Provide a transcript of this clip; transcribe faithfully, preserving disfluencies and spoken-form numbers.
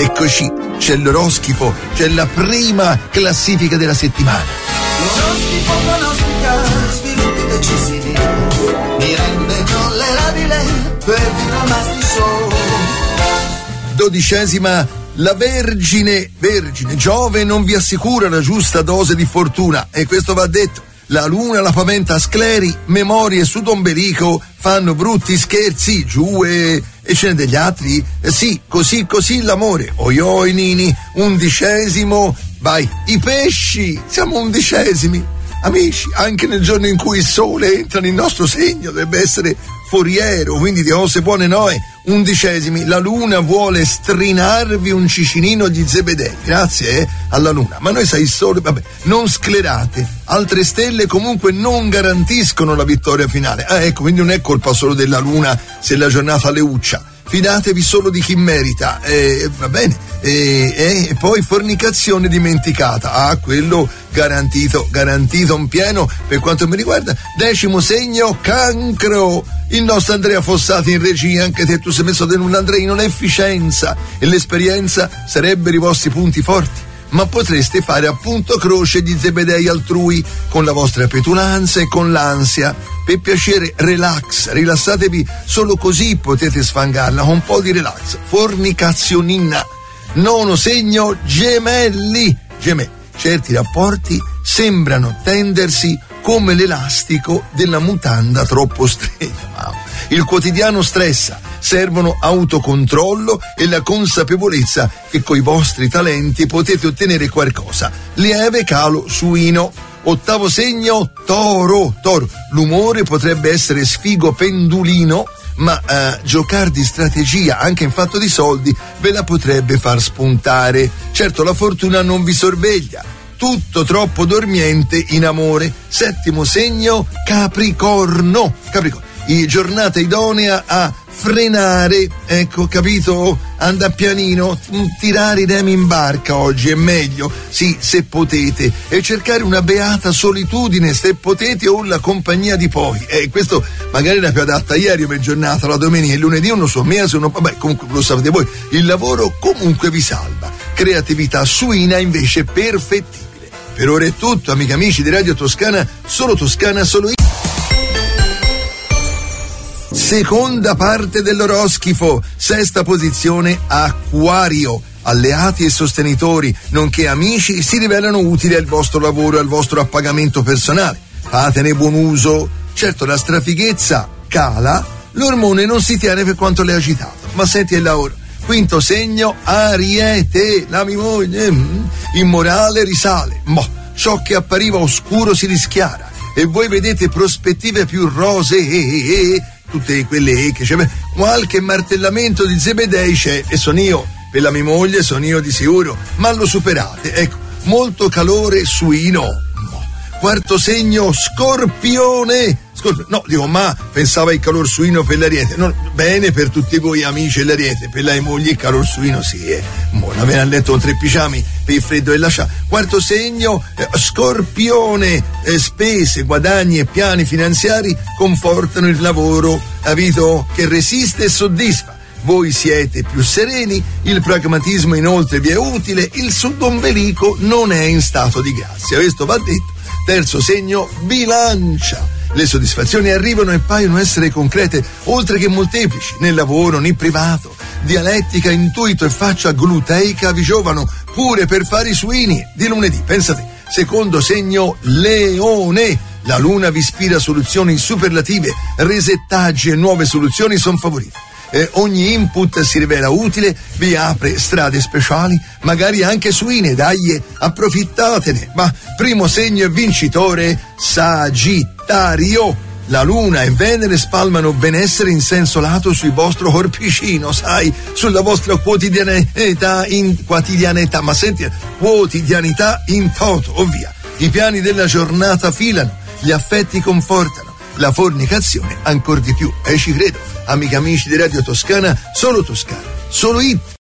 Eccoci, c'è l'oroscifo, c'è la prima classifica della settimana. L'oroscifo pronostica sviluppi decisivi, mi rende tollerabile per mastisso. Dodicesima, la Vergine, Vergine, Giove non vi assicura la giusta dose di fortuna, e questo va detto. La luna la paventa scleri, memorie sudombelico, fanno brutti scherzi, giù e, e ce ne degli altri. Eh sì, così così l'amore. Oi oi Nini, undicesimo, vai, i pesci, siamo undicesimi. Amici, anche nel giorno in cui il sole entra nel nostro segno dovrebbe essere foriero, quindi di cose buone noi. Undicesimi, la luna vuole strinarvi un cicinino di Zebedei, grazie eh, alla luna, ma noi sai il sole, vabbè, non sclerate, altre stelle comunque non garantiscono la vittoria finale. Ah ecco, quindi non è colpa solo della luna se la giornata leuccia. Fidatevi solo di chi merita, eh, va bene, e eh, eh, poi fornicazione dimenticata, ah, quello garantito, garantito in pieno per quanto mi riguarda. Decimo segno, cancro, il nostro Andrea Fossati in regia, anche te tu sei messo di un Andreino, l'efficienza e l'esperienza sarebbero i vostri punti forti, ma potreste fare appunto croce di Zebedei altrui con la vostra petulanza e con l'ansia. Per piacere, relax, rilassatevi, solo così potete sfangarla, con un po' di relax. Fornicazionina. Nono segno, gemelli. Gemelli. Certi rapporti sembrano tendersi come l'elastico della mutanda troppo stretta. Il quotidiano stressa, servono autocontrollo e la consapevolezza che coi vostri talenti potete ottenere qualcosa. Lieve calo suino. Ottavo segno, toro, toro. L'umore potrebbe essere sfigo pendulino, ma eh, giocare di strategia anche in fatto di soldi ve la potrebbe far spuntare. Certo, la fortuna non vi sorveglia. Tutto troppo dormiente in amore. Settimo segno, Capricorno. Capricorno. I giornata idonea a frenare, ecco, capito? Anda pianino, tirare i remi in barca oggi è meglio, sì, se potete, e cercare una beata solitudine se potete, o la compagnia di pochi. E eh, questo magari era più adatta ieri come giornata, la domenica, il lunedì uno so mese, uno, vabbè, comunque lo sapete voi, il lavoro comunque vi salva. Creatività suina invece perfettibile. Per ora è tutto, amici amici di Radio Toscana, solo Toscana, solo io. Seconda parte dell'oroscifo, sesta posizione, Acquario. Alleati e sostenitori, nonché amici, si rivelano utili al vostro lavoro e al vostro appagamento personale. Fatene buon uso. Certo, la strafighezza cala, l'ormone non si tiene per quanto l'è agitato, ma senti il lavoro. Quinto segno, Ariete, la mia moglie, mm, immorale risale. Boh, ciò che appariva oscuro si rischiara e voi vedete prospettive più rosee. Tutte quelle che c'è, qualche martellamento di Zebedei c'è e sono io, per la mia moglie sono io di sicuro, ma lo superate, ecco, molto calore suino. Quarto segno, Scorpione. Scorpione. No, dico, ma pensava il calor suino per l'Ariete. No, bene per tutti voi amici dell'Ariete, per la moglie il calor suino sì, eh. Mo, l'aveva a letto con tre pigiami per il freddo e la scia. Quarto segno, eh, Scorpione. Eh, spese, guadagni e piani finanziari confortano il lavoro, capito? Che resiste e soddisfa. Voi siete più sereni, il pragmatismo inoltre vi è utile, il sudombelico non è in stato di grazia. Questo va detto. Terzo segno, Bilancia. Le soddisfazioni arrivano e paiono essere concrete, oltre che molteplici, nel lavoro, nel privato. Dialettica, intuito e faccia gluteica vi giovano, pure per fare i suini di lunedì, pensate. Secondo segno, Leone. La luna vi ispira soluzioni superlative, resettaggi e nuove soluzioni sono favorite. Eh, ogni input si rivela utile, vi apre strade speciali, magari anche suine, dai, approfittatene. Ma primo segno e vincitore, Sagittario. La luna e Venere spalmano benessere in senso lato sul vostro corpicino, sai, sulla vostra quotidianità, in quotidianità, ma senti, quotidianità in toto, ovvia. I piani della giornata filano, gli affetti confortano, la fornicazione ancor di più, e ci credo, amici amici di Radio Toscana, solo Toscana, solo it.